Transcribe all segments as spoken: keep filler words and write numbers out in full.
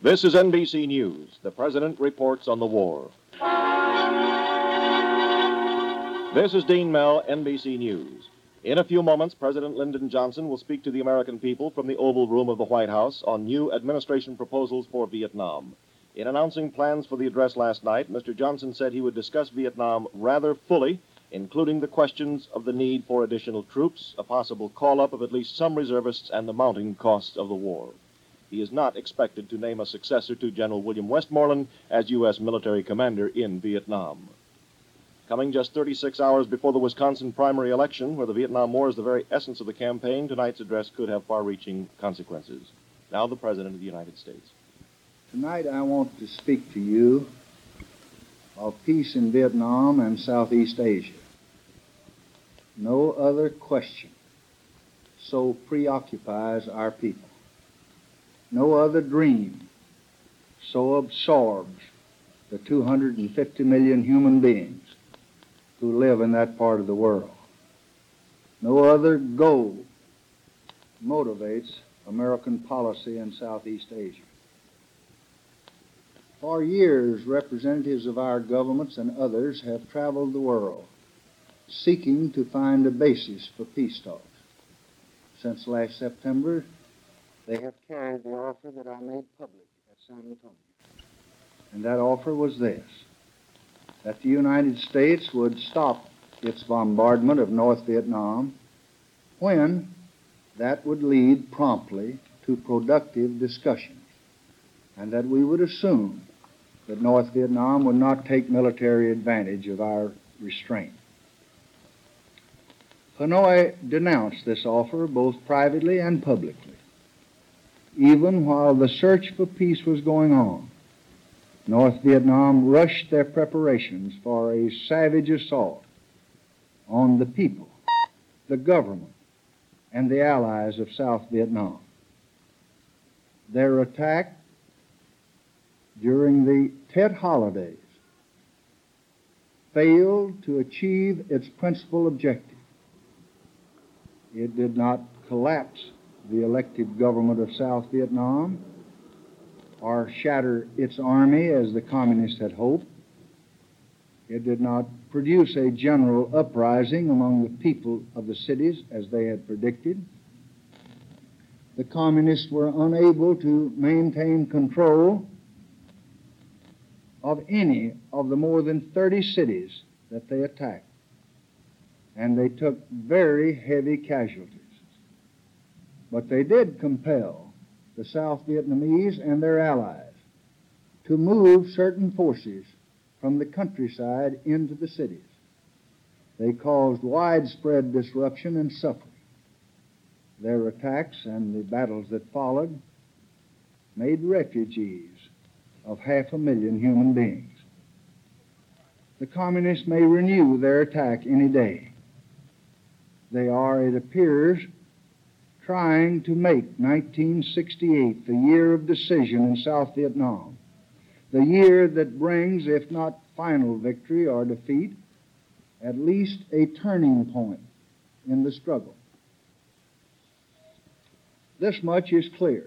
This is N B C News. The President reports on the war. This is Dean Mell, N B C News. In a few moments, President Lyndon Johnson will speak to the American people from the Oval Room of the White House on new administration proposals for Vietnam. In announcing plans for the address last night, Mister Johnson said he would discuss Vietnam rather fully, including the questions of the need for additional troops, a possible call-up of at least some reservists, and the mounting costs of the war. He is not expected to name a successor to General William Westmoreland as U S military commander in Vietnam. Coming just thirty-six hours before the Wisconsin primary election, where the Vietnam War is the very essence of the campaign, tonight's address could have far-reaching consequences. Now the President of the United States. Tonight I want to speak to you of peace in Vietnam and Southeast Asia. No other question so preoccupies our people. No other dream so absorbs the two hundred fifty million human beings who live in that part of the world. No other goal motivates American policy in Southeast Asia. For years, representatives of our governments and others have traveled the world seeking to find a basis for peace talks. Since last September, they have carried the offer that I made public at San Antonio. And that offer was this, that the United States would stop its bombardment of North Vietnam when that would lead promptly to productive discussions, and that we would assume that North Vietnam would not take military advantage of our restraint. Hanoi denounced this offer both privately and publicly. Even while the search for peace was going on, North Vietnam rushed their preparations for a savage assault on the people, the government, and the allies of South Vietnam. Their attack during the Tet holidays failed to achieve its principal objective. It did not collapse the elected government of South Vietnam or shatter its army as the communists had hoped. It did not produce a general uprising among the people of the cities as they had predicted. The communists were unable to maintain control of any of the more than thirty cities that they attacked, and they took very heavy casualties. But they did compel the South Vietnamese and their allies to move certain forces from the countryside into the cities. They caused widespread disruption and suffering. Their attacks and the battles that followed made refugees of half a million human beings. The communists may renew their attack any day. They are, it appears, trying to make nineteen sixty-eight the year of decision in South Vietnam, the year that brings, if not final victory or defeat, at least a turning point in the struggle. This much is clear.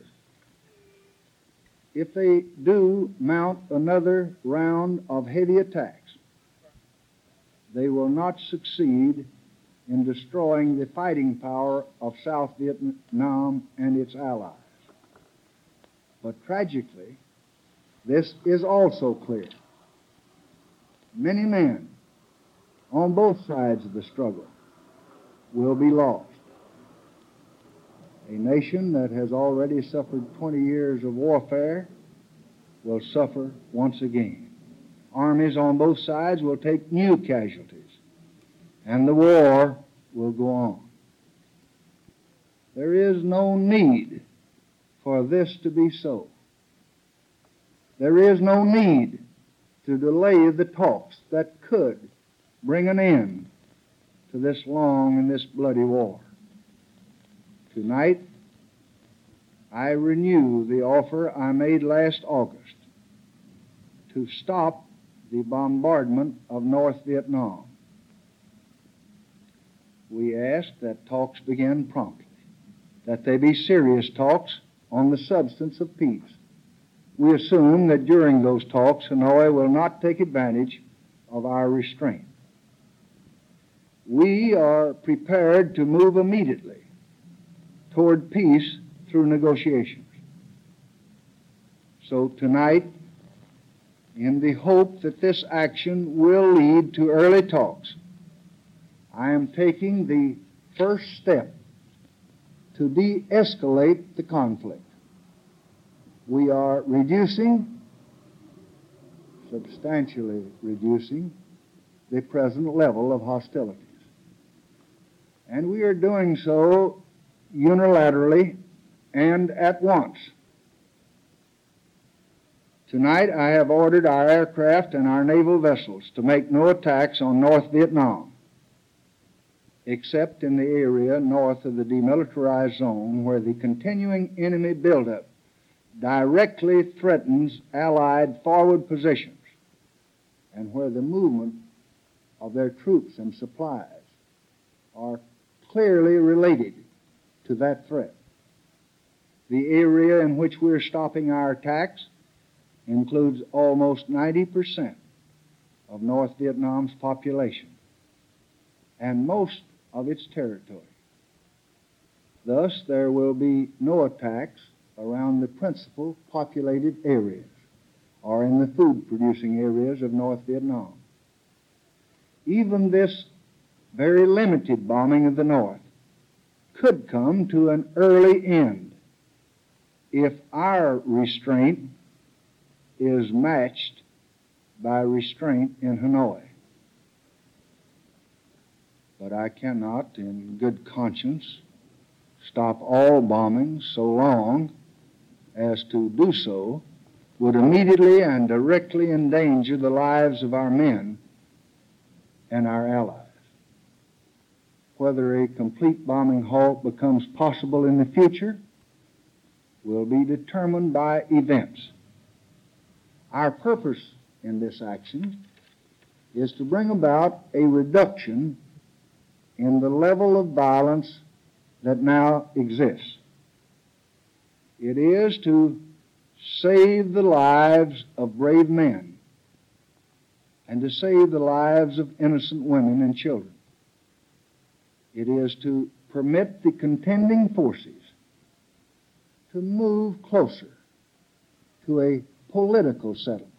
If they do mount another round of heavy attacks, they will not succeed in destroying the fighting power of South Vietnam and its allies. But tragically, this is also clear. Many men on both sides of the struggle will be lost. A nation that has already suffered twenty years of warfare will suffer once again. Armies on both sides will take new casualties, and the war will go on. There is no need for this to be so. There is no need to delay the talks that could bring an end to this long and this bloody war. Tonight, I renew the offer I made last August to stop the bombardment of North Vietnam. We ask that talks begin promptly, that they be serious talks on the substance of peace, we assume that during those talks, Hanoi will not take advantage of our restraint. We are prepared to move immediately toward peace through negotiations. So tonight, in the hope that this action will lead to early talks, I am taking the first step to de-escalate the conflict. We are reducing, substantially reducing, the present level of hostilities. And we are doing so unilaterally and at once. Tonight I have ordered our aircraft and our naval vessels to make no attacks on North Vietnam, except in the area north of the demilitarized zone where the continuing enemy buildup directly threatens Allied forward positions and where the movement of their troops and supplies are clearly related to that threat. The area in which we're stopping our attacks includes almost ninety percent of North Vietnam's population and most of its territory. Thus, there will be no attacks around the principal populated areas or in the food-producing areas of North Vietnam. Even this very limited bombing of the North could come to an early end if our restraint is matched by restraint in Hanoi. But I cannot, in good conscience, stop all bombings so long as to do so would immediately and directly endanger the lives of our men and our allies. Whether a complete bombing halt becomes possible in the future will be determined by events. Our purpose in this action is to bring about a reduction in the level of violence that now exists. It is to save the lives of brave men and to save the lives of innocent women and children. It is to permit the contending forces to move closer to a political settlement.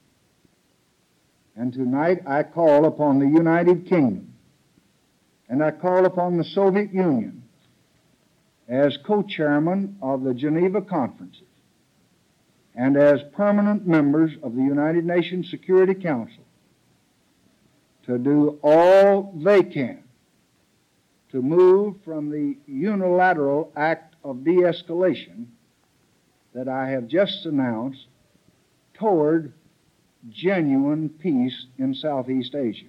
And tonight I call upon the United Kingdom and I call upon the Soviet Union as co-chairman of the Geneva conferences and as permanent members of the United Nations Security Council to do all they can to move from the unilateral act of de-escalation that I have just announced toward genuine peace in Southeast Asia.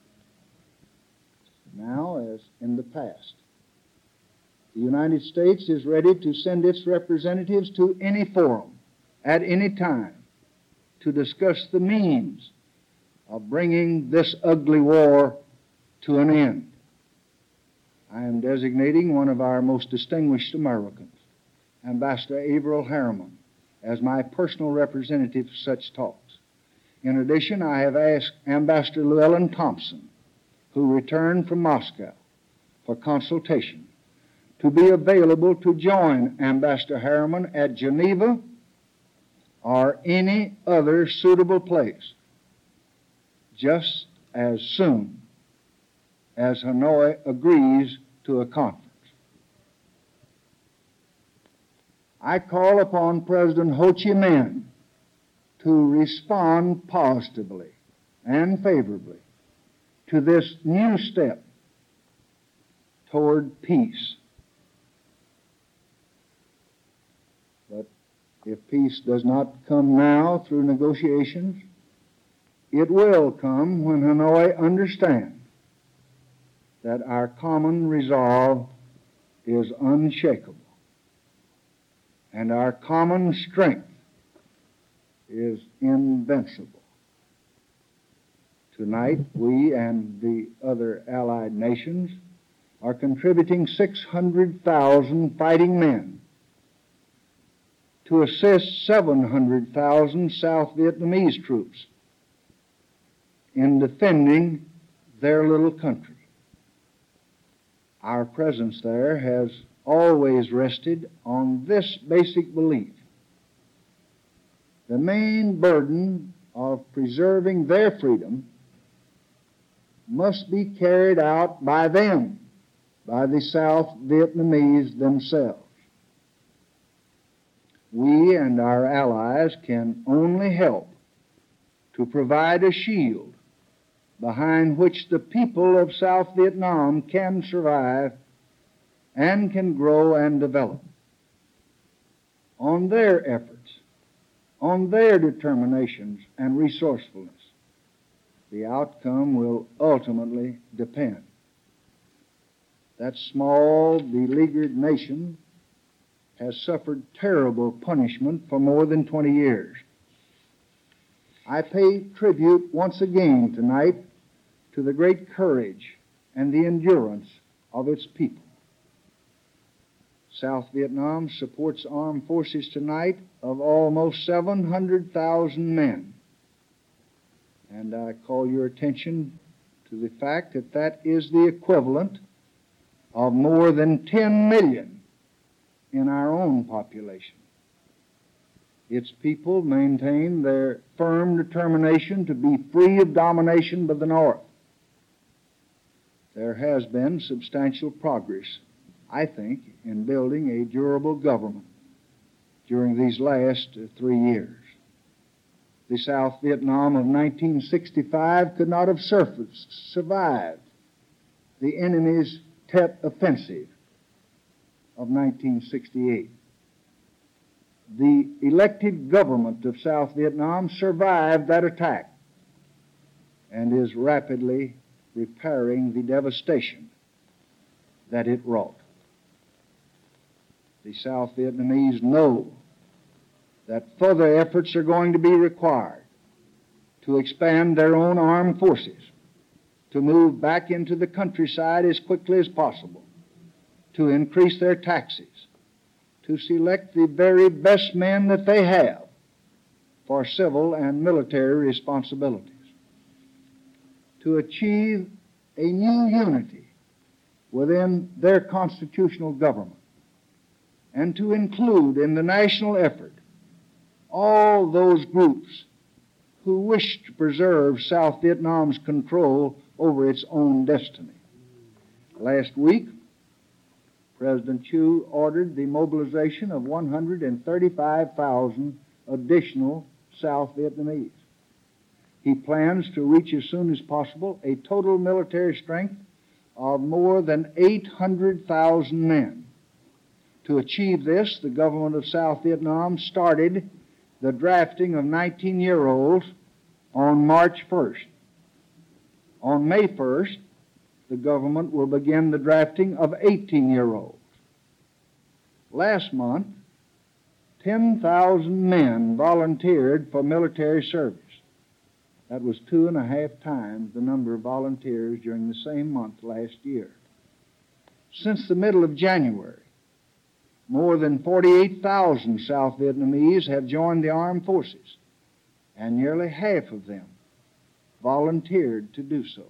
Now, as in the past, the United States is ready to send its representatives to any forum at any time to discuss the means of bringing this ugly war to an end. I am designating one of our most distinguished Americans, Ambassador Averell Harriman, as my personal representative for such talks. In addition, I have asked Ambassador Llewellyn Thompson, who returned from Moscow for consultation, to be available to join Ambassador Harriman at Geneva or any other suitable place just as soon as Hanoi agrees to a conference. I call upon President Ho Chi Minh to respond positively and favorably to this new step toward peace. But if peace does not come now through negotiations, it will come when Hanoi understands that our common resolve is unshakable and our common strength is invincible. Tonight, we and the other allied nations are contributing six hundred thousand fighting men to assist seven hundred thousand South Vietnamese troops in defending their little country. Our presence there has always rested on this basic belief: the main burden of preserving their freedom must be carried out by them, by the South Vietnamese themselves. We and our allies can only help to provide a shield behind which the people of South Vietnam can survive and can grow and develop. On their efforts, on their determinations and resourcefulness, the outcome will ultimately depend. That small, beleaguered nation has suffered terrible punishment for more than twenty years. I pay tribute once again tonight to the great courage and the endurance of its people. South Vietnam supports armed forces tonight of almost seven hundred thousand men. And I call your attention to the fact that that is the equivalent of more than ten million in our own population. Its people maintain their firm determination to be free of domination by the North. There has been substantial progress, I think, in building a durable government during these last three years. The South Vietnam of nineteen sixty-five could not have surfaced, survived the enemy's Tet Offensive of nineteen sixty-eight. The elected government of South Vietnam survived that attack and is rapidly repairing the devastation that it wrought. The South Vietnamese know that further efforts are going to be required to expand their own armed forces, to move back into the countryside as quickly as possible, to increase their taxes, to select the very best men that they have for civil and military responsibilities, to achieve a new unity within their constitutional government, and to include in the national effort all those groups who wish to preserve South Vietnam's control over its own destiny. Last week, President Thieu ordered the mobilization of one hundred thirty-five thousand additional South Vietnamese. He plans to reach as soon as possible a total military strength of more than eight hundred thousand men. To achieve this, the government of South Vietnam started the drafting of nineteen-year-olds on March first. On May first, the government will begin the drafting of eighteen-year-olds. Last month, ten thousand men volunteered for military service. That was two and a half times the number of volunteers during the same month last year. Since the middle of January, more than forty-eight thousand South Vietnamese have joined the armed forces, and nearly half of them volunteered to do so.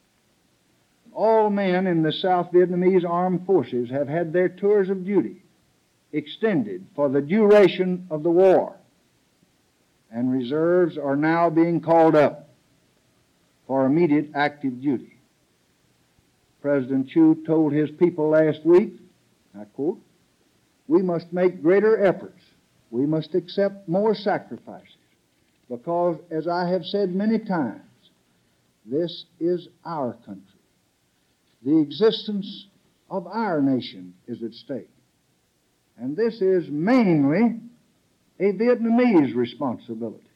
All men in the South Vietnamese armed forces have had their tours of duty extended for the duration of the war, and reserves are now being called up for immediate active duty. President Thieu told his people last week, I quote, "We must make greater efforts. We must accept more sacrifices, because, as I have said many times, this is our country. The existence of our nation is at stake. And this is mainly a Vietnamese responsibility."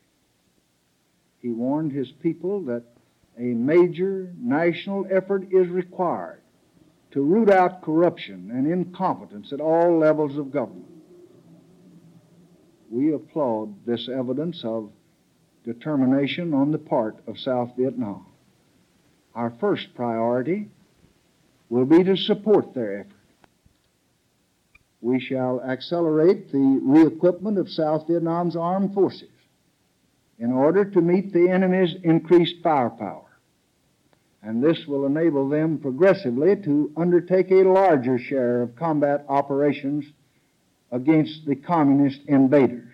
He warned his people that a major national effort is required to root out corruption and incompetence at all levels of government. We applaud this evidence of determination on the part of South Vietnam. Our first priority will be to support their effort. we shall accelerate the re-equipment of South Vietnam's armed forces in order to meet the enemy's increased firepower. And this will enable them progressively to undertake a larger share of combat operations against the communist invaders.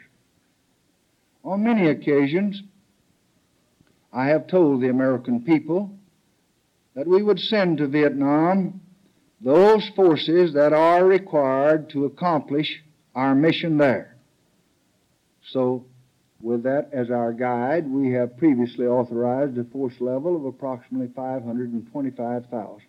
On many occasions, I have told the American people that we would send to Vietnam those forces that are required to accomplish our mission there. So, with that as our guide, we have previously authorized a force level of approximately five hundred twenty-five thousand.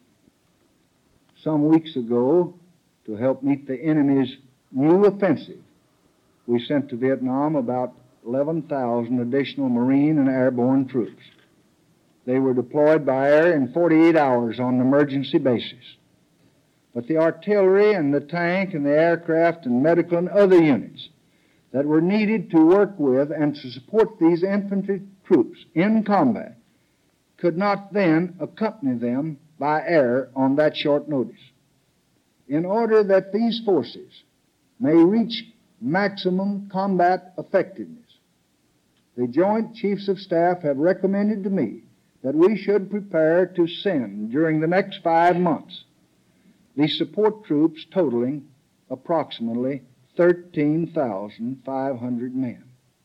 Some weeks ago, to help meet the enemy's new offensive, we sent to Vietnam about eleven thousand additional Marine and airborne troops. They were deployed by air in forty-eight hours on an emergency basis. But the artillery and the tank and the aircraft and medical and other units that were needed to work with and to support these infantry troops in combat could not then accompany them by air on that short notice. In order that these forces may reach maximum combat effectiveness, the Joint Chiefs of Staff have recommended to me that we should prepare to send during the next five months the support troops totaling approximately thirteen thousand five hundred men.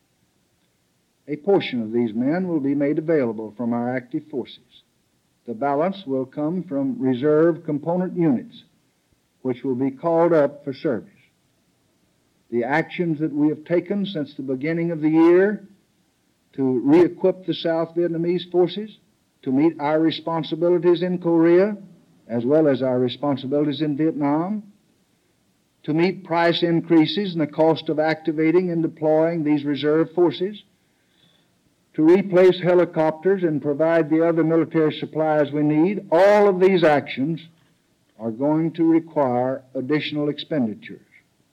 A portion of these men will be made available from our active forces. The balance will come from reserve component units, which will be called up for service. The actions that we have taken since the beginning of the year to re-equip the South Vietnamese forces, to meet our responsibilities in Korea, as well as our responsibilities in Vietnam, to meet price increases and the cost of activating and deploying these reserve forces, to replace helicopters and provide the other military supplies we need, all of these actions are going to require additional expenditures.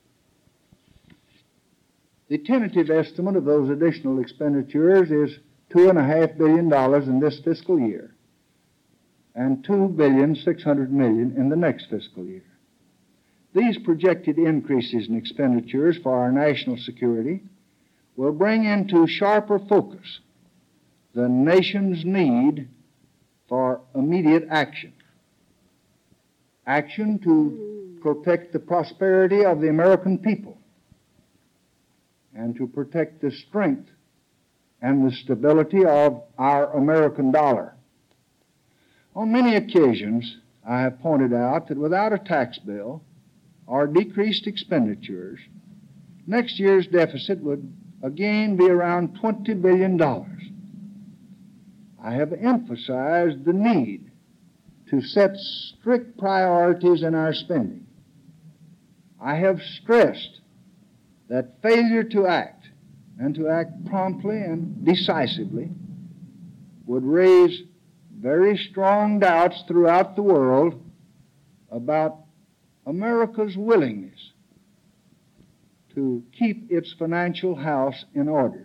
The tentative estimate of those additional expenditures is two point five billion dollars in this fiscal year and two billion six hundred million dollars in the next fiscal year. These projected increases in expenditures for our national security will bring into sharper focus the nation's need for immediate action. Action to protect the prosperity of the American people and to protect the strength and the stability of our American dollar. On many occasions, I have pointed out that without a tax bill or decreased expenditures, next year's deficit would again be around twenty billion dollars. I have emphasized the need to set strict priorities in our spending. I have stressed that failure to act, and to act promptly and decisively, would raise very strong doubts throughout the world about America's willingness to keep its financial house in order.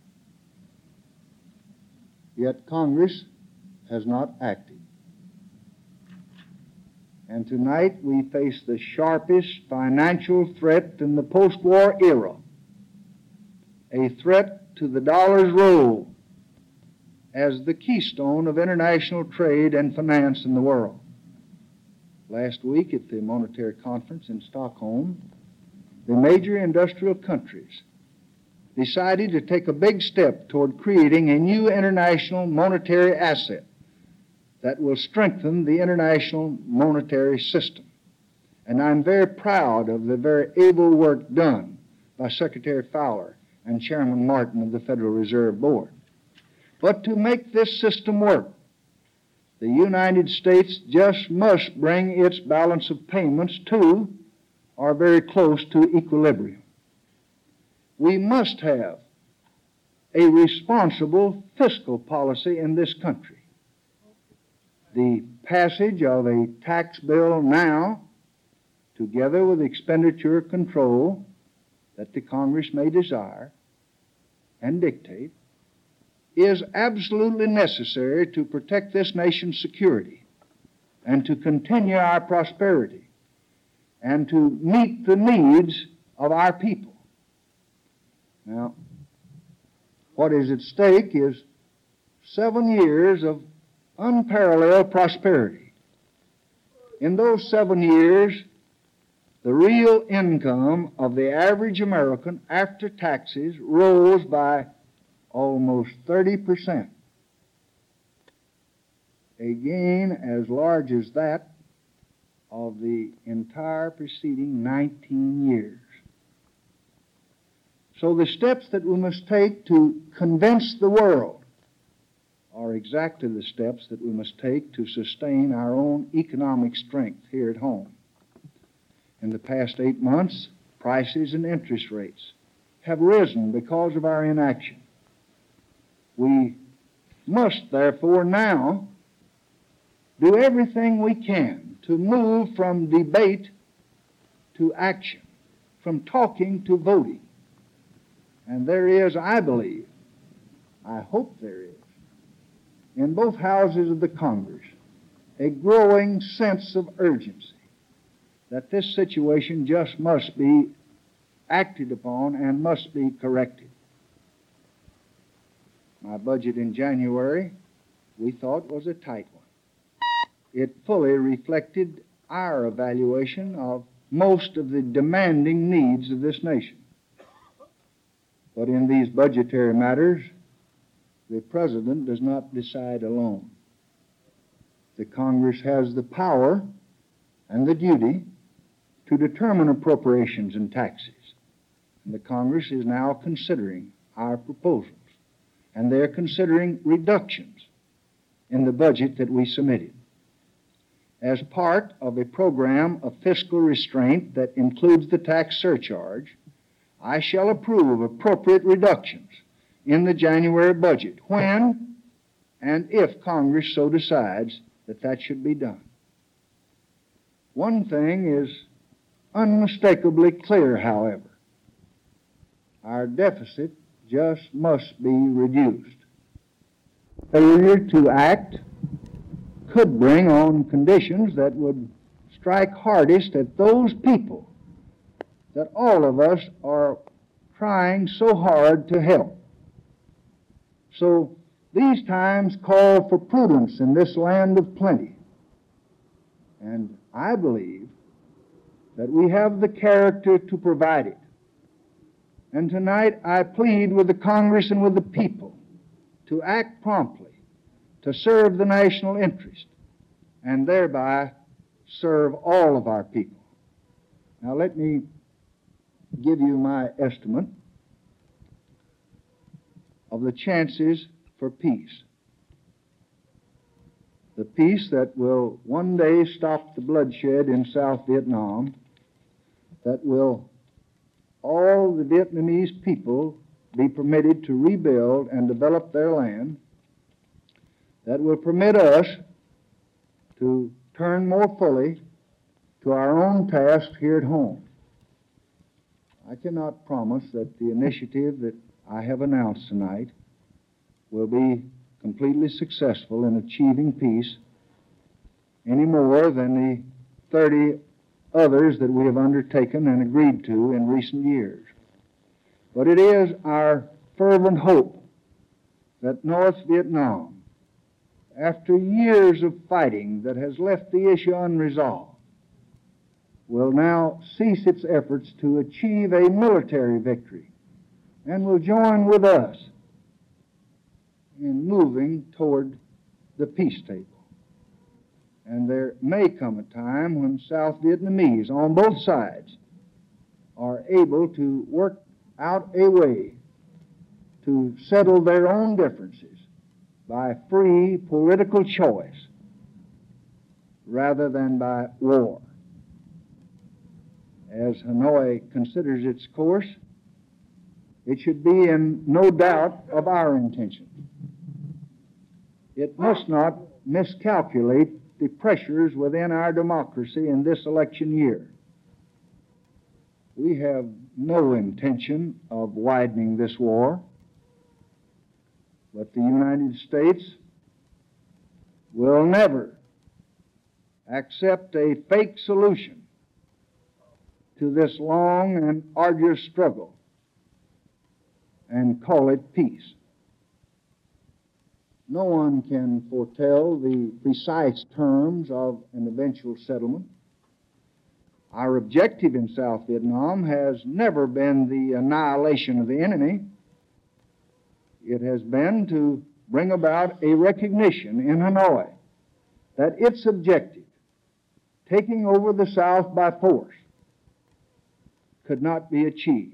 Yet Congress has not acted. And tonight we face the sharpest financial threat in the post-war era, a threat to the dollar's role as the keystone of international trade and finance in the world. Last week at the Monetary Conference in Stockholm, the major industrial countries decided to take a big step toward creating a new international monetary asset that will strengthen the international monetary system. And I'm very proud of the very able work done by Secretary Fowler and Chairman Martin of the Federal Reserve Board. But to make this system work, the United States just must bring its balance of payments to or very close to equilibrium. We must have a responsible fiscal policy in this country. The passage of a tax bill now, together with expenditure control that the Congress may desire and dictate, is absolutely necessary to protect this nation's security and to continue our prosperity and to meet the needs of our people. Now, what is at stake is seven years of unparalleled prosperity. In those seven years, the real income of the average American after taxes rose by almost thirty percent. A gain as large as that of the entire preceding nineteen years. So the steps that we must take to convince the world are exactly the steps that we must take to sustain our own economic strength here at home. In the past eight months, prices and interest rates have risen because of our inaction. We must, therefore, now do everything we can to move from debate to action, from talking to voting. And there is, I believe, I hope there is, in both houses of the Congress, a growing sense of urgency that this situation just must be acted upon and must be corrected. My budget in January, we thought, was a tight one. It fully reflected our evaluation of most of the demanding needs of this nation. But in these budgetary matters, the President does not decide alone. The Congress has the power and the duty to determine appropriations and taxes. And the Congress is now considering our proposals, and they're considering reductions in the budget that we submitted. As part of a program of fiscal restraint that includes the tax surcharge, I shall approve appropriate reductions in the January budget when and if Congress so decides that that should be done. One thing is unmistakably clear, however. Our deficit just must be reduced. Failure to act could bring on conditions that would strike hardest at those people that all of us are trying so hard to help. So these times call for prudence in this land of plenty. And I believe that we have the character to provide it. And tonight I plead with the Congress and with the people to act promptly to serve the national interest and thereby serve all of our people. Now let me give you my estimate of the chances for peace. The peace that will one day stop the bloodshed in South Vietnam, that will all the Vietnamese people be permitted to rebuild and develop their land, that will permit us to turn more fully to our own task here at home. I cannot promise that the initiative that I have announced tonight will be completely successful in achieving peace any more than the thirty others that we have undertaken and agreed to in recent years. But it is our fervent hope that North Vietnam, after years of fighting that has left the issue unresolved, will now cease its efforts to achieve a military victory and will join with us in moving toward the peace table. And there may come a time when South Vietnamese on both sides are able to work out a way to settle their own differences by free political choice rather than by war. As Hanoi considers its course, it should be in no doubt of our intention. It must not miscalculate the pressures within our democracy in this election year. We have no intention of widening this war, but the United States will never accept a fake solution to this long and arduous struggle and call it peace. No one can foretell the precise terms of an eventual settlement. Our objective in South Vietnam has never been the annihilation of the enemy. It has been to bring about a recognition in Hanoi that its objective, taking over the South by force, could not be achieved.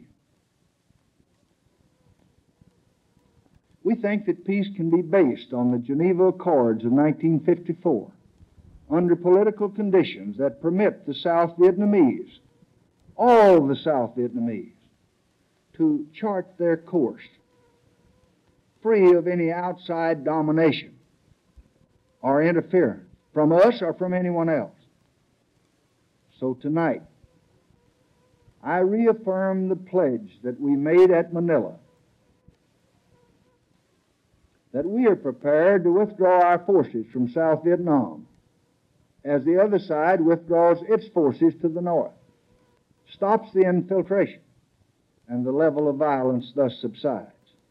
We think that peace can be based on the Geneva Accords of nineteen fifty-four under political conditions that permit the South Vietnamese, all the South Vietnamese, to chart their course free of any outside domination or interference from us or from anyone else. So tonight, I reaffirm the pledge that we made at Manila that we are prepared to withdraw our forces from South Vietnam as the other side withdraws its forces to the north, stops the infiltration, and the level of violence thus subsides.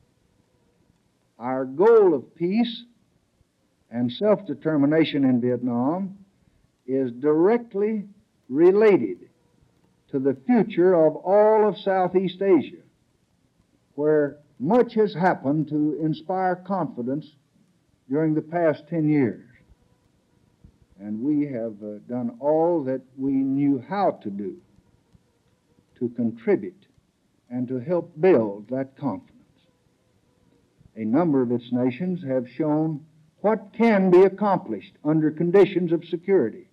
Our goal of peace and self-determination in Vietnam is directly related to the future of all of Southeast Asia, where much has happened to inspire confidence during the past ten years. And we have uh, done all that we knew how to do to contribute and to help build that confidence. A number of its nations have shown what can be accomplished under conditions of security.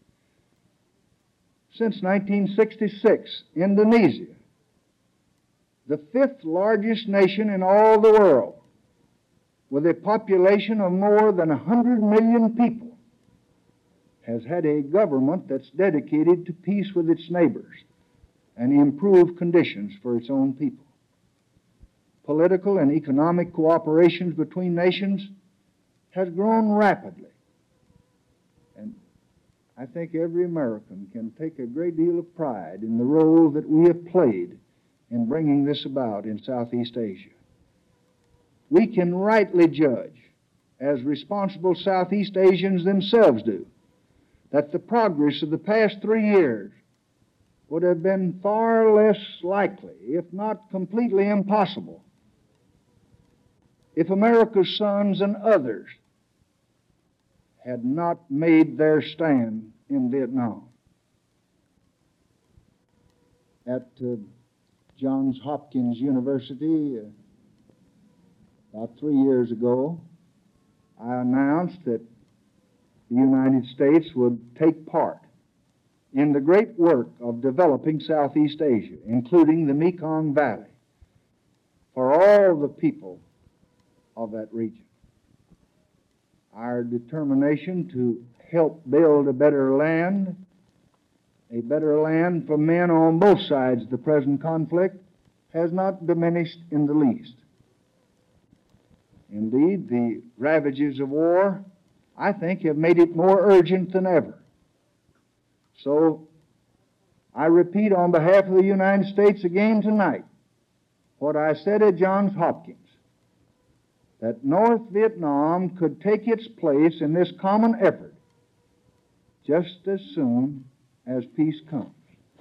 Since nineteen sixty-six, Indonesia, the fifth largest nation in all the world, with a population of more than one hundred million people, has had a government that's dedicated to peace with its neighbors and improved conditions for its own people. Political and economic cooperations between nations has grown rapidly. And I think every American can take a great deal of pride in the role that we have played in bringing this about in Southeast Asia. We can rightly judge, as responsible Southeast Asians themselves do, that the progress of the past three years would have been far less likely, if not completely impossible, if America's sons and others had not made their stand in Vietnam. At uh, Johns Hopkins University, uh, about three years ago, I announced that the United States would take part in the great work of developing Southeast Asia, including the Mekong Valley, for all the people of that region. Our determination to help build a better land, a better land for men on both sides of the present conflict, has not diminished in the least. Indeed, the ravages of war, I think, have made it more urgent than ever. So, I repeat on behalf of the United States again tonight what I said at Johns Hopkins, that North Vietnam could take its place in this common effort just as soon as peace comes.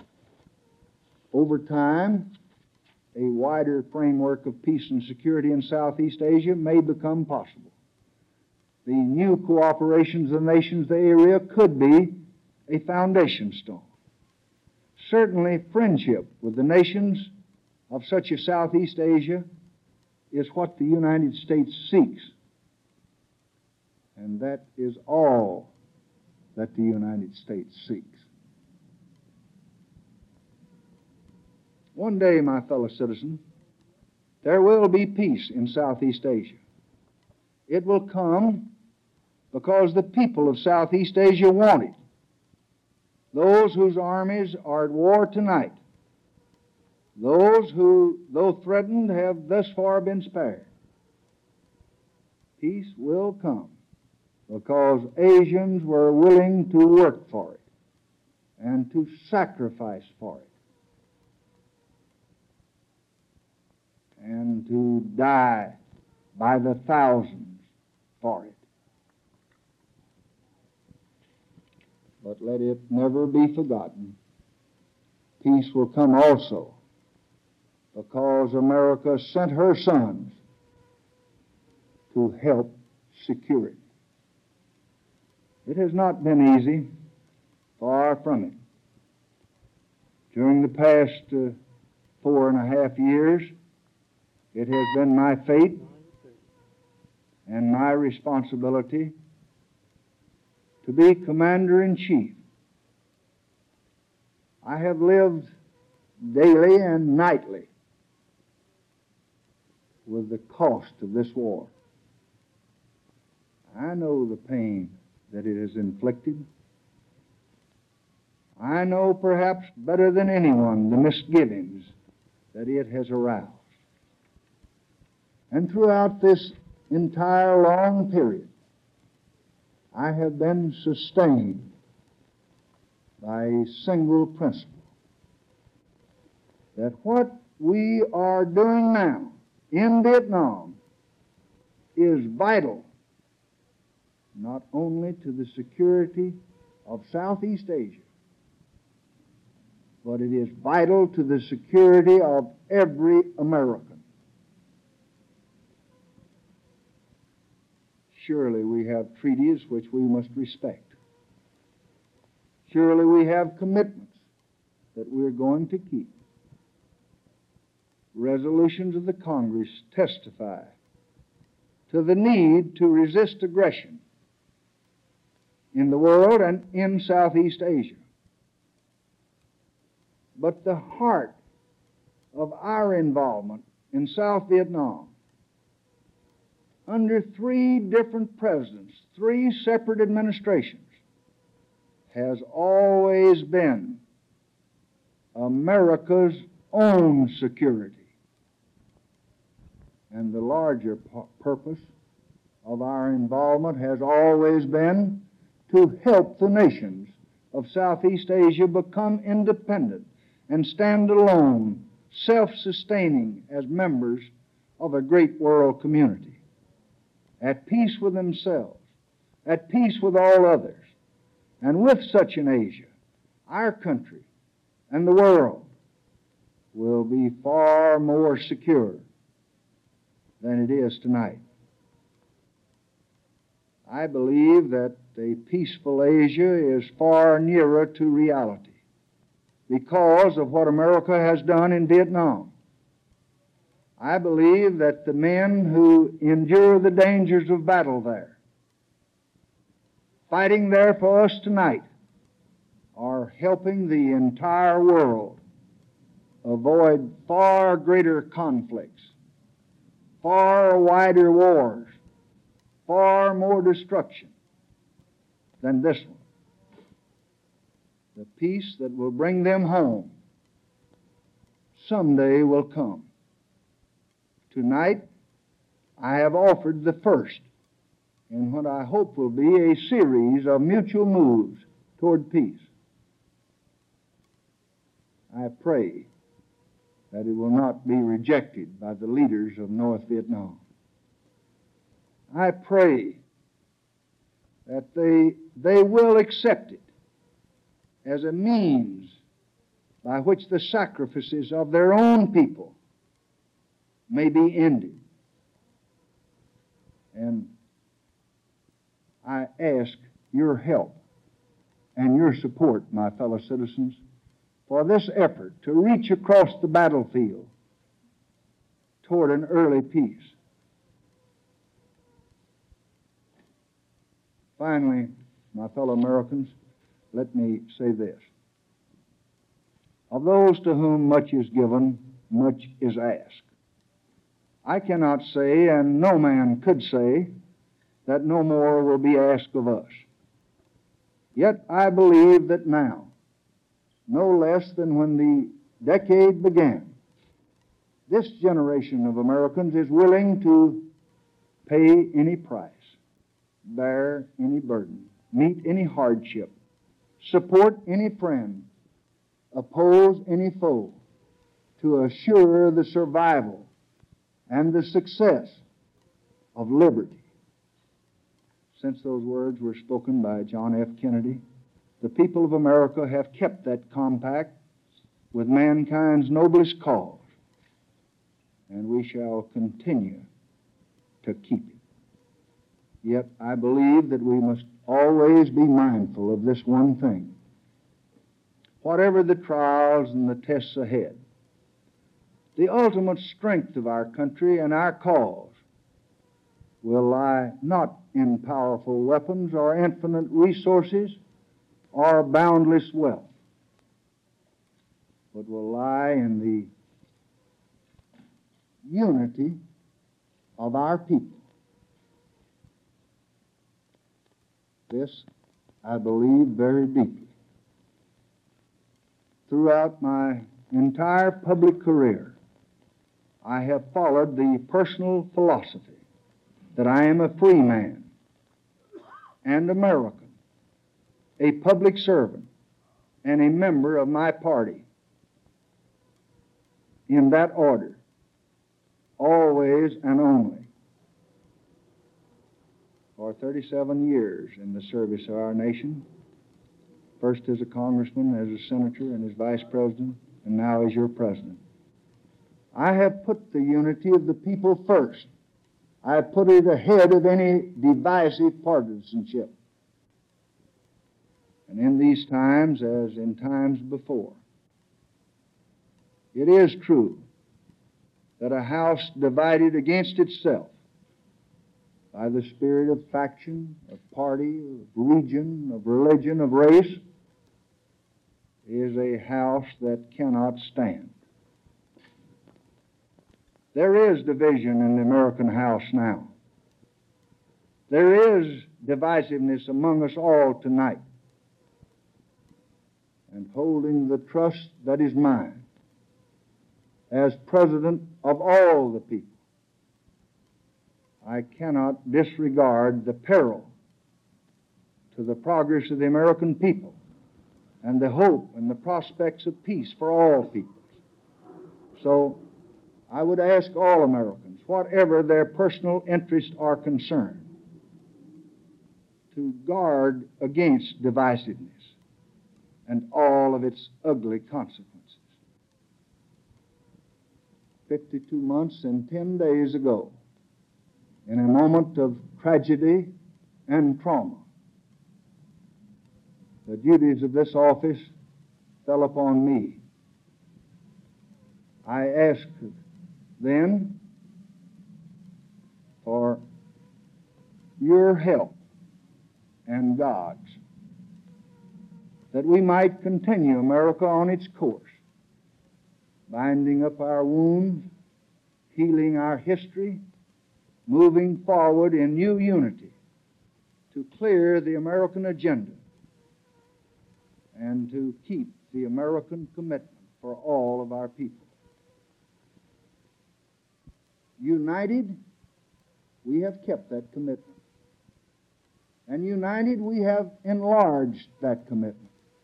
Over time, a wider framework of peace and security in Southeast Asia may become possible. The new cooperation of the nations of the area could be a foundation stone. Certainly, friendship with the nations of such a Southeast Asia is what the United States seeks. And that is all that the United States seeks. One day, my fellow citizen, there will be peace in Southeast Asia. It will come because the people of Southeast Asia want it. Those whose armies are at war tonight, those who, though threatened, have thus far been spared. Peace will come because Asians were willing to work for it and to sacrifice for it and to die by the thousands for it. But let it never be forgotten, peace will come also because America sent her sons to help secure it. It has not been easy, far from it. During the past uh, four and a half years, it has been my fate and my responsibility to be Commander-in-Chief. I have lived daily and nightly with the cost of this war. I know the pain that it has inflicted. I know perhaps better than anyone the misgivings that it has aroused. And throughout this entire long period, I have been sustained by a single principle, that what we are doing now in Vietnam is vital not only to the security of Southeast Asia, but it is vital to the security of every American. Surely we have treaties which we must respect. Surely we have commitments that we're going to keep. Resolutions of the Congress testify to the need to resist aggression in the world and in Southeast Asia. But the heart of our involvement in South Vietnam, under three different presidents, three separate administrations, has always been America's own security. And the larger pu- purpose of our involvement has always been to help the nations of Southeast Asia become independent and stand alone, self-sustaining as members of a great world community, at peace with themselves, at peace with all others. And with such an Asia, our country and the world will be far more secure than it is tonight. I believe that a peaceful Asia is far nearer to reality because of what America has done in Vietnam. I believe that the men who endure the dangers of battle there, fighting there for us tonight, are helping the entire world avoid far greater conflicts, far wider wars, far more destruction than this one. The peace that will bring them home someday will come. Tonight, I have offered the first in what I hope will be a series of mutual moves toward peace. I pray that it will not be rejected by the leaders of North Vietnam. I pray that they, they will accept it as a means by which the sacrifices of their own people may be ended. And I ask your help and your support, my fellow citizens, for this effort to reach across the battlefield toward an early peace. Finally, my fellow Americans, let me say this. Of those to whom much is given, much is asked. I cannot say, and no man could say, that no more will be asked of us. Yet I believe that now, no less than when the decade began, this generation of Americans is willing to pay any price, bear any burden, meet any hardship, support any friend, oppose any foe, to assure the survival and the success of liberty. Since those words were spoken by John F. Kennedy, the people of America have kept that compact with mankind's noblest cause, and we shall continue to keep it. Yet I believe that we must always be mindful of this one thing. Whatever the trials and the tests ahead, the ultimate strength of our country and our cause will lie not in powerful weapons or infinite resources or boundless wealth, but will lie in the unity of our people. This I believe very deeply. Throughout my entire public career, I have followed the personal philosophy that I am a free man and American, a public servant, and a member of my party. In that order, always and only. For thirty-seven years in the service of our nation, first as a congressman, as a senator, and as vice president, and now as your president, I have put the unity of the people first. I have put it ahead of any divisive partisanship. And in these times, as in times before, it is true that a house divided against itself by the spirit of faction, of party, of region, of religion, of race, is a house that cannot stand. There is division in the American house now. There is divisiveness among us all tonight. And holding the trust that is mine as president of all the people, I cannot disregard the peril to the progress of the American people and the hope and the prospects of peace for all peoples. So I would ask all Americans, whatever their personal interests are concerned, to guard against divisiveness and all of its ugly consequences. Fifty-two months and ten days ago, in a moment of tragedy and trauma, the duties of this office fell upon me. I asked then for your help and God's, that we might continue America on its course, binding up our wounds, healing our history, moving forward in new unity to clear the American agenda and to keep the American commitment for all of our people. United, we have kept that commitment. And united, we have enlarged that commitment.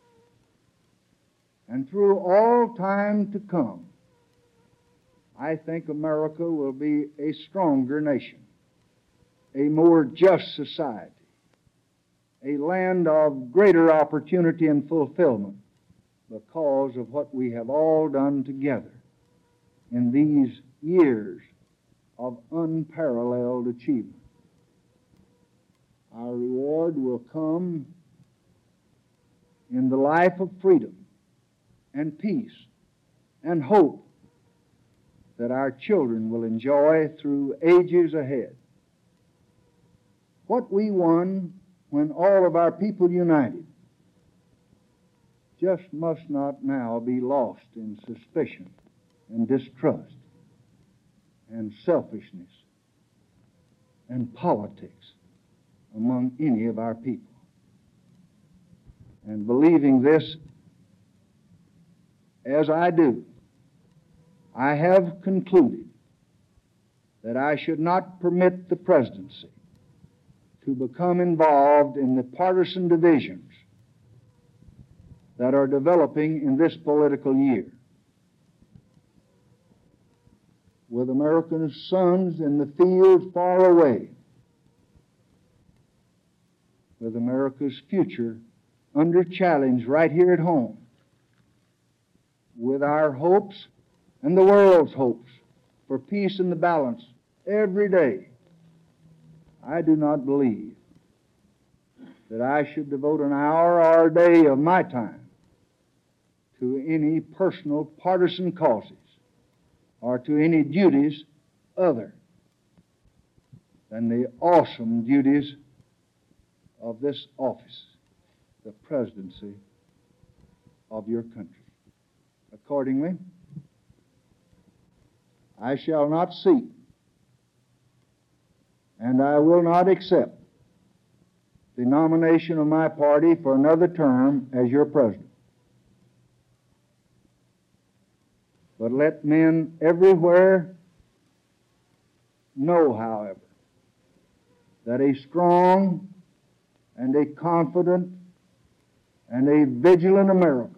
And through all time to come, I think America will be a stronger nation, a more just society, a land of greater opportunity and fulfillment because of what we have all done together in these years of unparalleled achievement. Our reward will come in the life of freedom and peace and hope that our children will enjoy through ages ahead. What we won when all of our people united just must not now be lost in suspicion and distrust and selfishness and politics among any of our people. And believing this as I do, I have concluded that I should not permit the presidency to become involved in the partisan divisions that are developing in this political year. with American sons in the fields far away, with America's future under challenge right here at home, with our hopes and the world's hopes for peace and the balance every day, I do not believe that I should devote an hour or a day of my time to any personal partisan causes or to any duties other than the awesome duties of this office, the presidency of your country. Accordingly, I shall not seek and I will not accept the nomination of my party for another term as your president. But let men everywhere know, however, that a strong and a confident and a vigilant America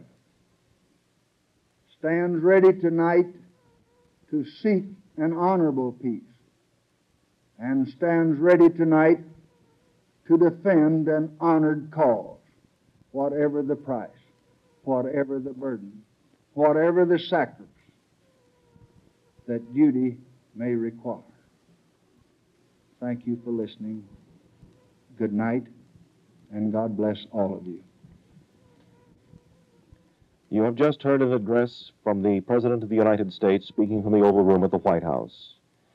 stands ready tonight to seek an honorable peace and stands ready tonight to defend an honored cause, whatever the price, whatever the burden, whatever the sacrifice that duty may require. Thank you for listening. Good night, and God bless all of you. You have just heard an address from the President of the United States speaking from the Oval Room at the White House.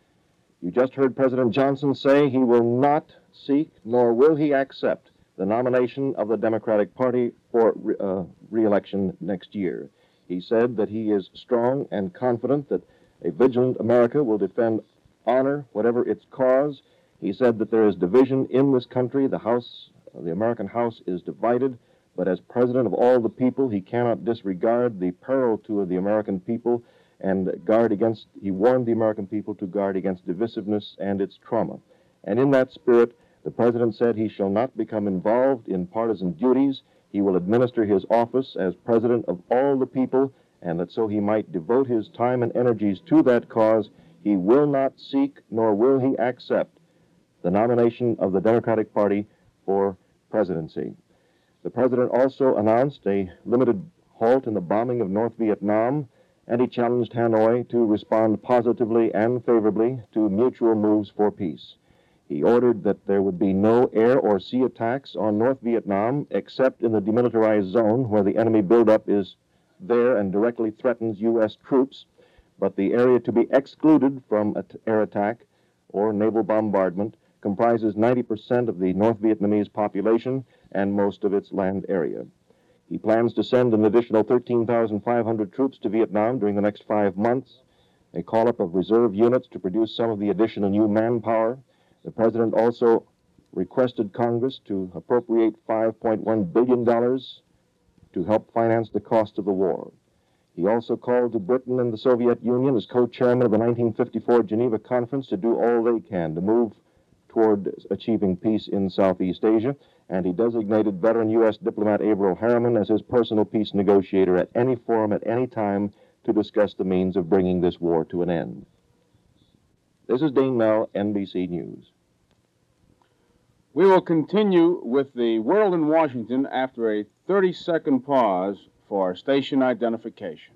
You just heard President Johnson say he will not seek nor will he accept the nomination of the Democratic Party for re- uh, re-election next year. He said that he is strong and confident that a vigilant America will defend honor, whatever its cause. He said that there is division in this country. The House, the American House, is divided, but as president of all the people, he cannot disregard the peril to the American people and guard against, he warned the American people to guard against divisiveness and its trauma. And in that spirit, the president said he shall not become involved in partisan duties. He will administer his office as president of all the people, and that so he might devote his time and energies to that cause, he will not seek nor will he accept the nomination of the Democratic Party for presidency. The president also announced a limited halt in the bombing of North Vietnam, and he challenged Hanoi to respond positively and favorably to mutual moves for peace. He ordered that there would be no air or sea attacks on North Vietnam except in the demilitarized zone where the enemy buildup is there and directly threatens U S troops, but the area to be excluded from air attack or naval bombardment comprises ninety percent of the North Vietnamese population and most of its land area. He plans to send an additional thirteen thousand five hundred troops to Vietnam during the next five months, a call-up of reserve units to produce some of the additional new manpower. The president also requested Congress to appropriate five point one billion dollars to help finance the cost of the war. He also called to Britain and the Soviet Union as co-chairman of the nineteen fifty-four Geneva Conference to do all they can to move toward achieving peace in Southeast Asia, and he designated veteran U S diplomat Averell Harriman as his personal peace negotiator at any forum at any time to discuss the means of bringing this war to an end. This is Dean Mell, N B C News. We will continue with the world in Washington after a thirty-second pause for station identification.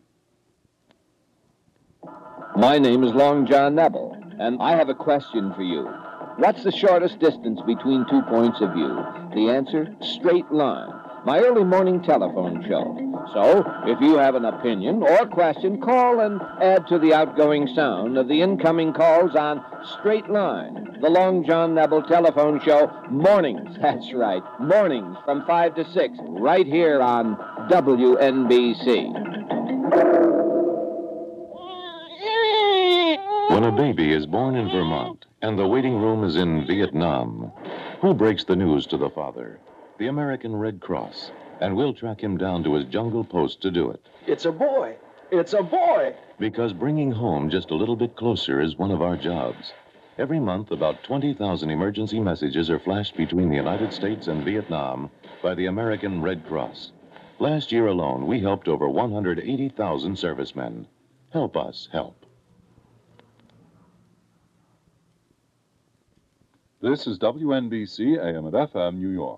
My name is Long John Neville, and I have a question for you. What's the shortest distance between two points of view? The answer, straight line. My early morning telephone show. So, if you have an opinion or question, call and add to the outgoing sound of the incoming calls on Straight Line, the Long John Neville telephone show, mornings, that's right, mornings from five to six, right here on W N B C. When a baby is born in Vermont and the waiting room is in Vietnam, who breaks the news to the father? The American Red Cross. And we'll track him down to his jungle post to do it. It's a boy. It's a boy. Because bringing home just a little bit closer is one of our jobs. Every month, about twenty thousand emergency messages are flashed between the United States and Vietnam by the American Red Cross. Last year alone, we helped over one hundred eighty thousand servicemen. Help us help. This is W N B C, A M and F M, New York.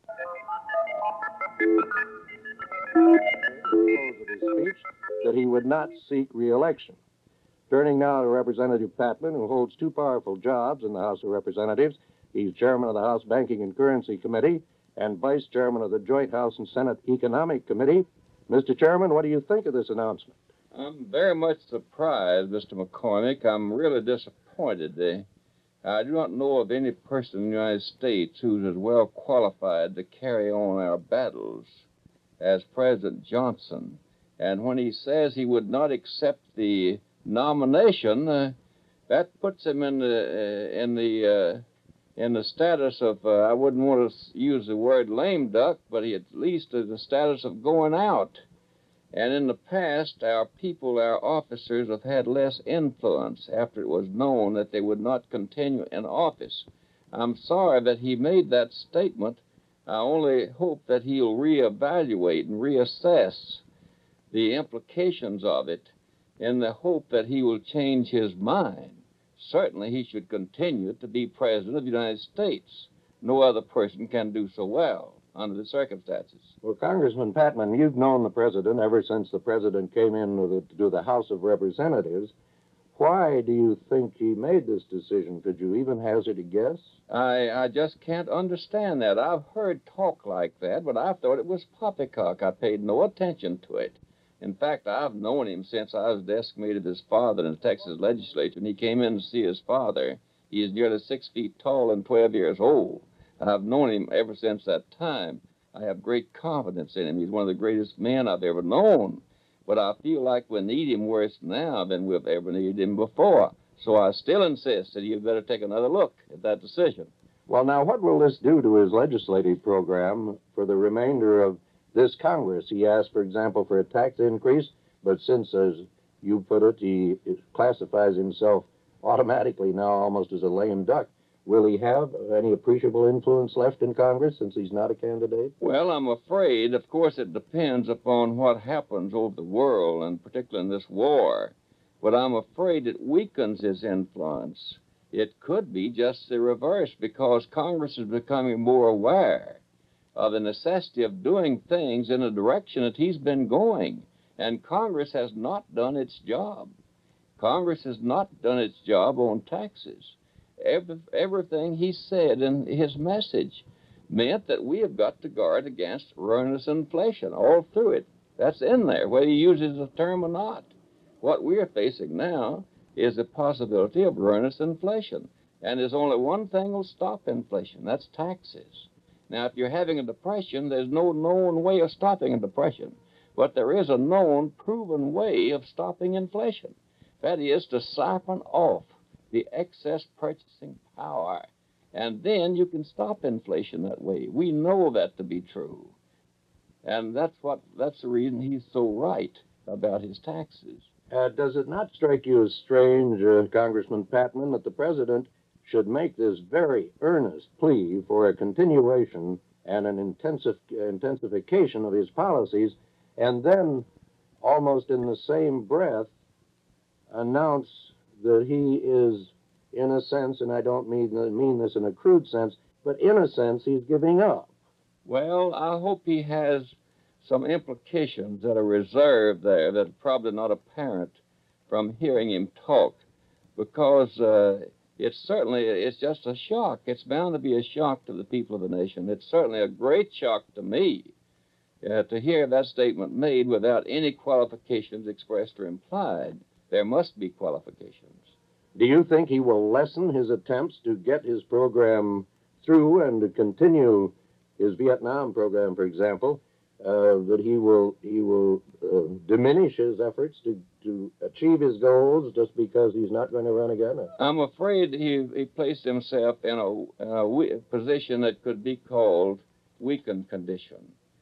Of his speech that he would not seek re-election. Turning now to Representative Patman, who holds two powerful jobs in the House of Representatives. He's chairman of the House Banking and Currency Committee and vice chairman of the Joint House and Senate Economic Committee. Mister Chairman, what do you think of this announcement? I'm very much surprised, Mister McCormick. I'm really disappointed. Uh, I do not know of any person in the United States who's as well qualified to carry on our battles as President Johnson. And when he says he would not accept the nomination, uh, that puts him in the uh, in the uh, in the status of uh, I wouldn't want to use the word lame duck, but he at least is the status of going out. And in the past, our people, our officers, have had less influence after it was known that they would not continue in office. I'm sorry that he made that statement. I only hope that he'll reevaluate and reassess the implications of it in the hope that he will change his mind. Certainly he should continue to be President of the United States. No other person can do so well under the circumstances. Well, Congressman Patman, you've known the president ever since the president came in to the, to the House of Representatives. Why do you think he made this decision? Could you even hazard a guess? I, I just can't understand that. I've heard talk like that, but I thought it was poppycock. I paid no attention to it. In fact, I've known him since I was desk mate of his father in the Texas legislature, and he came in to see his father. He is nearly six feet tall and twelve years old. I've known him ever since that time. I have great confidence in him. He's one of the greatest men I've ever known. But I feel like we need him worse now than we've ever needed him before. So I still insist that you better take another look at that decision. Well, now, what will this do to his legislative program for the remainder of this Congress? He asked, for example, for a tax increase, but since, as you put it, he classifies himself automatically now almost as a lame duck. Will he have any appreciable influence left in Congress since he's not a candidate? Well, I'm afraid, of course, it depends upon what happens over the world, and particularly in this war. But I'm afraid it weakens his influence. It could be just the reverse, because Congress is becoming more aware of the necessity of doing things in the direction that he's been going. And Congress has not done its job. Congress has not done its job on taxes. Every, everything he said in his message meant that we have got to guard against ruinous inflation all through it. That's in there, whether he uses the term or not. What we're facing now is the possibility of ruinous inflation. And there's only one thing will stop inflation. That's taxes. Now, if you're having a depression, there's no known way of stopping a depression. But there is a known, proven way of stopping inflation. That is to siphon off the excess purchasing power. And then you can stop inflation that way. We know that to be true. And that's what that's the reason he's so right about his taxes. Uh, does it not strike you as strange, uh, Congressman Patman, that the president should make this very earnest plea for a continuation and an intensive, intensification of his policies, and then, almost in the same breath, announce that he is, in a sense, and I don't mean, mean this in a crude sense, but in a sense, he's giving up? Well, I hope he has some implications that are reserved there that are probably not apparent from hearing him talk, because uh, it's certainly, it's just a shock. It's bound to be a shock to the people of the nation. It's certainly a great shock to me uh, to hear that statement made without any qualifications expressed or implied. There must be qualifications. Do you think he will lessen his attempts to get his program through and to continue his Vietnam program, for example, uh, that he will he will uh, diminish his efforts to, to achieve his goals just because he's not going to run again? I'm afraid he, he placed himself in a, in a we, position that could be called weakened condition.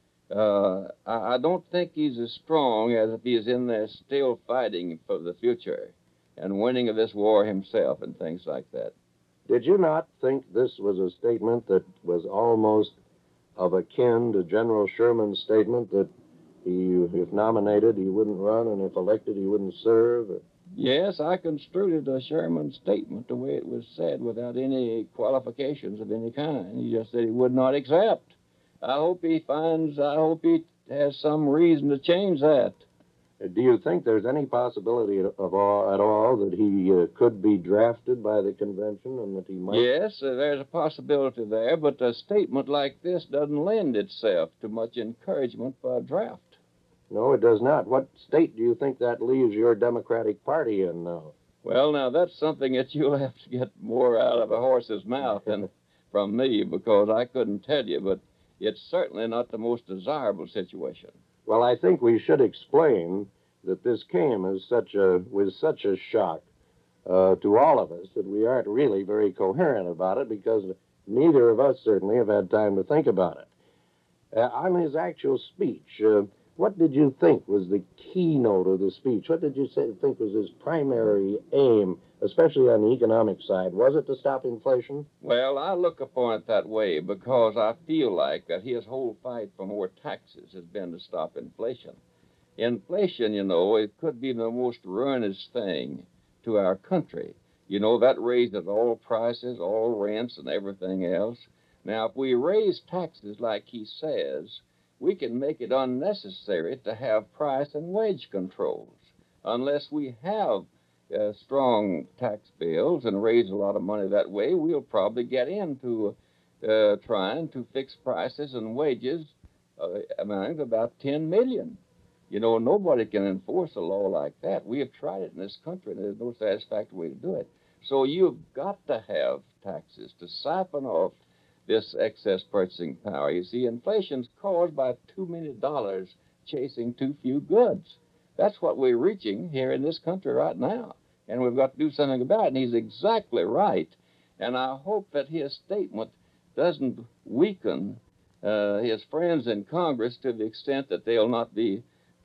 Uh, I, I don't think he's as strong as if he is in there still fighting for the future and winning of this war himself and things like that. Did you not think this was a statement that was almost of a kin to General Sherman's statement that he, if nominated, he wouldn't run, and if elected, he wouldn't serve? Yes, I construed uh, Sherman's statement the way it was said without any qualifications of any kind. He just said he would not accept. I hope he finds, I hope he has some reason to change that. Uh, Do you think there's any possibility of all, at all that he uh, could be drafted by the convention and that he might? Yes, uh, there's a possibility there, but a statement like this doesn't lend itself to much encouragement for a draft. No, it does not. What state do you think that leaves your Democratic Party in now? Well, now, that's something that you'll have to get more out of a horse's mouth than from me, because I couldn't tell you, but it's certainly not the most desirable situation. Well, I think we should explain that this came as such a with such a shock uh, to all of us that we aren't really very coherent about it, because neither of us certainly have had time to think about it. Uh, on his actual speech, uh, what did you think was the keynote of the speech? What did you say, think was his primary aim, especially on the economic side? Was it to stop inflation? Well, I look upon it that way because I feel like that his whole fight for more taxes has been to stop inflation. Inflation, you know, it could be the most ruinous thing to our country. You know, that raises all prices, all rents, and everything else. Now, if we raise taxes like he says, we can make it unnecessary to have price and wage controls. Unless we have uh, strong tax bills and raise a lot of money that way, we'll probably get into uh, trying to fix prices and wages uh, amounting to about ten million. You know, nobody can enforce a law like that. We have tried it in this country, and there's no satisfactory way to do it. So you've got to have taxes to siphon off this excess purchasing power. You see, inflation's caused by too many dollars chasing too few goods. That's what we're reaching here in this country right now, and we've got to do something about it, and he's exactly right. And I hope that his statement doesn't weaken uh, his friends in Congress to the extent that they'll not be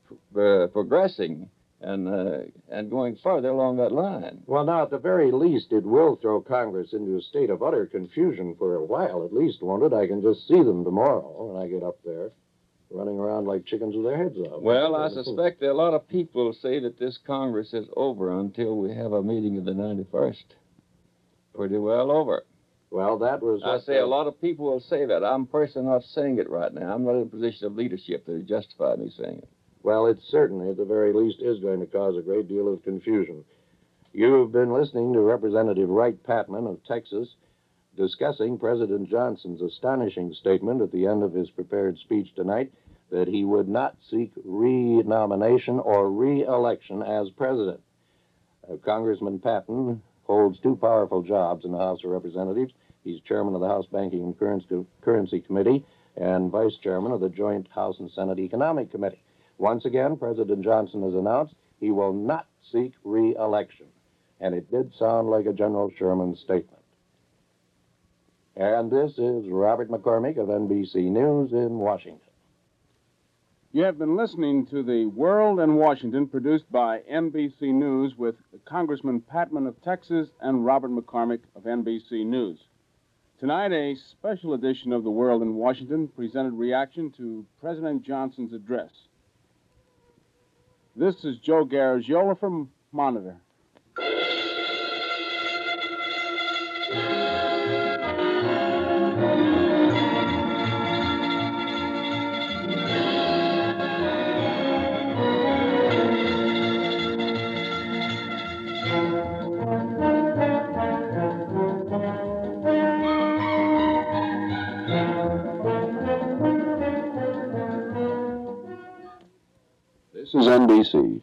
uh, progressing and uh, and going further along that line. Well, now, at the very least, it will throw Congress into a state of utter confusion for a while, at least, won't it? I can just see them tomorrow when I get up there, running around like chickens with their heads off. Well, I suspect that a lot of people say that this Congress is over until we have a meeting of the ninety-first. Pretty well over. Well, that was... I say a lot of people will say that. I'm personally not saying it right now. I'm not in a position of leadership that would justify me saying it. Well, it certainly, at the very least, is going to cause a great deal of confusion. You've been listening to Representative Wright Patman of Texas discussing President Johnson's astonishing statement at the end of his prepared speech tonight that he would not seek re-nomination or re-election as president. Uh, Congressman Patton holds two powerful jobs in the House of Representatives. He's chairman of the House Banking and Currency Committee and vice chairman of the Joint House and Senate Economic Committee. Once again, President Johnson has announced he will not seek re-election. And it did sound like a General Sherman statement. And this is Robert McCormick of N B C News in Washington. You have been listening to The World in Washington, produced by N B C News with Congressman Patman of Texas and Robert McCormick of N B C News. Tonight, a special edition of The World in Washington presented reaction to President Johnson's address. This is Joe Garagiola from Monitor. This is N B C.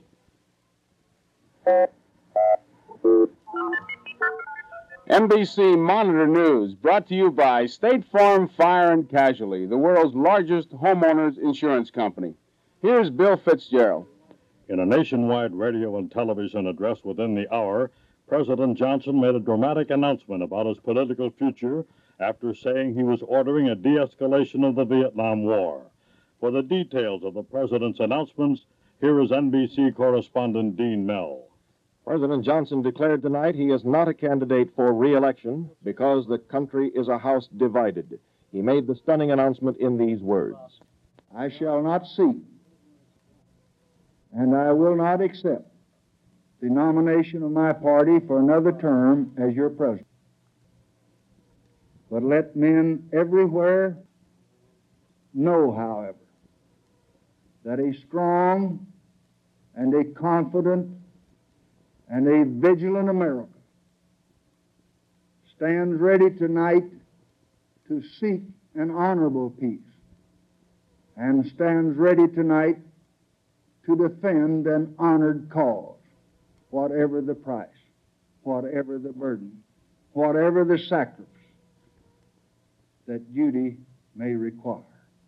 N B C Monitor News, brought to you by State Farm Fire and Casualty, the world's largest homeowners insurance company. Here's Bill Fitzgerald. In a nationwide radio and television address within the hour, President Johnson made a dramatic announcement about his political future after saying he was ordering a de-escalation of the Vietnam War. For the details of the president's announcements, here is N B C correspondent Dean Mell. President Johnson declared tonight he is not a candidate for re-election because the country is a house divided. He made the stunning announcement in these words. I shall not seek, and I will not accept the nomination of my party for another term as your president. But let men everywhere know, however, that a strong and a confident and a vigilant America stands ready tonight to seek an honorable peace and stands ready tonight to defend an honored cause, whatever the price, whatever the burden, whatever the sacrifice that duty may require.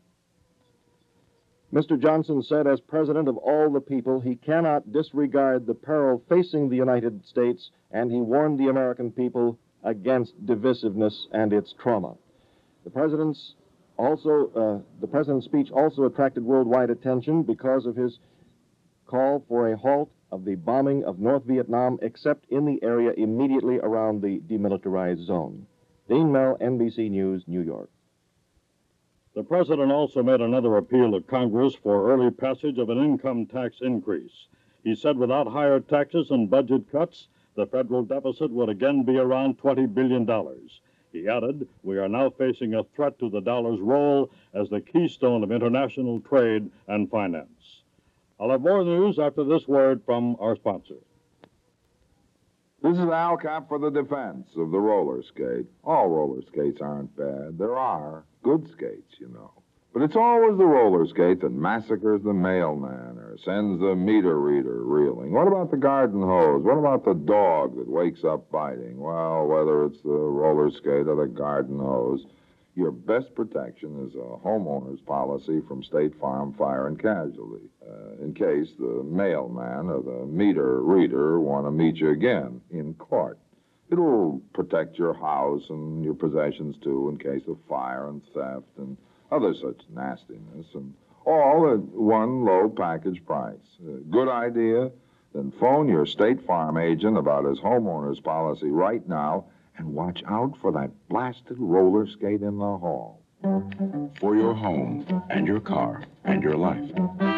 Mister Johnson said, as president of all the people, he cannot disregard the peril facing the United States, and he warned the American people against divisiveness and its trauma. The president's also, uh, the president's speech also attracted worldwide attention because of his call for a halt of the bombing of North Vietnam, except in the area immediately around the demilitarized zone. Dean Mell, N B C News, New York. The president also made another appeal to Congress for early passage of an income tax increase. He said without higher taxes and budget cuts, the federal deficit would again be around twenty billion dollars. He added, we are now facing a threat to the dollar's role as the keystone of international trade and finance. I'll have more news after this word from our sponsor. This is Al Cap for the defense of the roller skate. All roller skates aren't bad. There are good skates, you know. But it's always the roller skate that massacres the mailman or sends the meter reader reeling. What about the garden hose? What about the dog that wakes up biting? Well, whether it's the roller skate or the garden hose, your best protection is a homeowner's policy from State Farm Fire and Casualty, uh, in case the mailman or the meter reader want to meet you again in court. It'll protect your house and your possessions, too, in case of fire and theft and other such nastiness, and all at one low package price. Uh, good idea? Then phone your State Farm agent about his homeowner's policy right now and watch out for that blasted roller skate in the hall. For your home and your car and your life.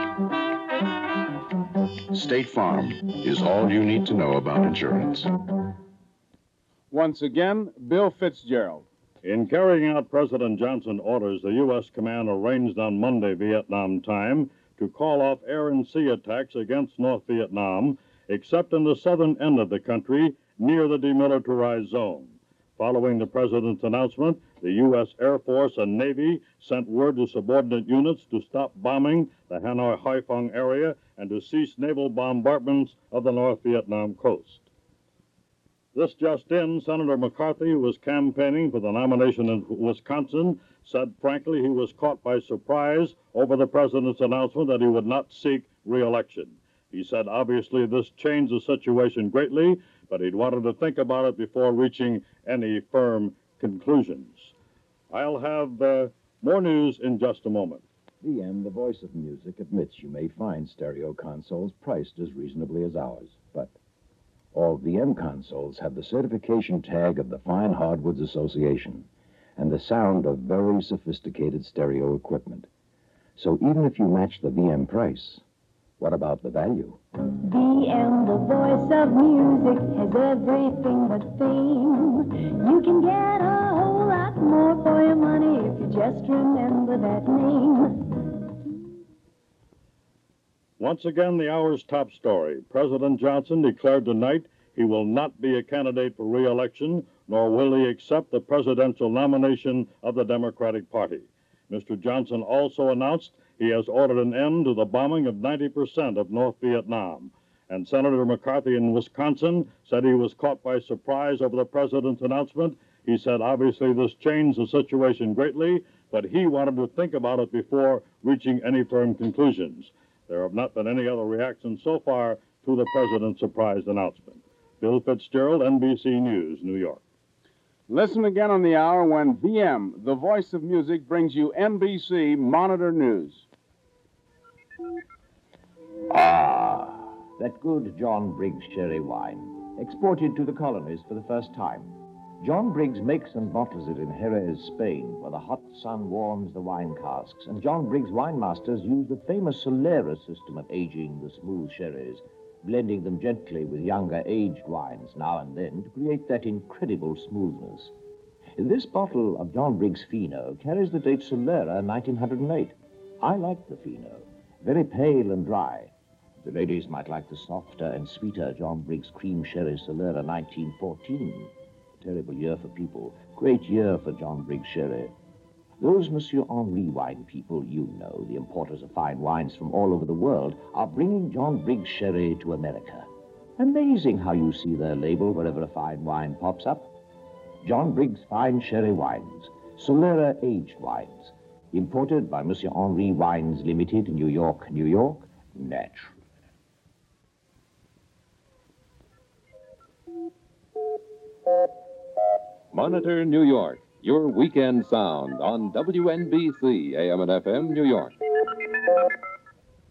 State Farm is all you need to know about insurance. Once again, Bill Fitzgerald. In carrying out President Johnson's orders, the U S command arranged on Monday, Vietnam time, to call off air and sea attacks against North Vietnam, except in the southern end of the country near the demilitarized zone. Following the president's announcement, the U S Air Force and Navy sent word to subordinate units to stop bombing the Hanoi-Haiphong area and to cease naval bombardments of the North Vietnam coast. This just in, Senator McCarthy, who was campaigning for the nomination in Wisconsin, said frankly he was caught by surprise over the president's announcement that he would not seek re-election. He said obviously this changed the situation greatly, but he'd wanted to think about it before reaching any firm conclusions. I'll have uh, more news in just a moment. V M, the voice of music, admits you may find stereo consoles priced as reasonably as ours, but all V M consoles have the certification tag of the Fine Hardwoods Association and the sound of very sophisticated stereo equipment. So even if you match the V M price, what about the value? V M, the voice of music, has everything but fame. You can get a whole lot more for your money if you just remember that name. Once again, the hour's top story. President Johnson declared tonight he will not be a candidate for re-election, nor will he accept the presidential nomination of the Democratic Party. Mister Johnson also announced he has ordered an end to the bombing of ninety percent of North Vietnam. And Senator McCarthy in Wisconsin said he was caught by surprise over the president's announcement. He said obviously this changed the situation greatly, but he wanted to think about it before reaching any firm conclusions. There have not been any other reactions so far to the president's surprise announcement. Bill Fitzgerald, N B C News, New York. Listen again on the hour when V M, the voice of music, brings you N B C Monitor News. Ah, that good John Briggs sherry wine, exported to the colonies for the first time. John Briggs makes and bottles it in Jerez, Spain, where the hot sun warms the wine casks, and John Briggs wine masters use the famous Solera system of aging the smooth sherries, blending them gently with younger aged wines now and then to create that incredible smoothness. This bottle of John Briggs Fino carries the date Solera, nineteen oh eight. I like the Fino, very pale and dry. The ladies might like the softer and sweeter John Briggs Cream Sherry Solera, nineteen fourteen. Terrible year for people, great year for John Briggs Sherry. Those Monsieur Henri wine people, you know, the importers of fine wines from all over the world, are bringing John Briggs Sherry to America. Amazing how you see their label wherever a fine wine pops up. John Briggs Fine Sherry Wines, Solera Aged Wines, imported by Monsieur Henri Wines Limited, New York, New York, naturally. Monitor New York, your weekend sound on W N B C, A M and F M, New York.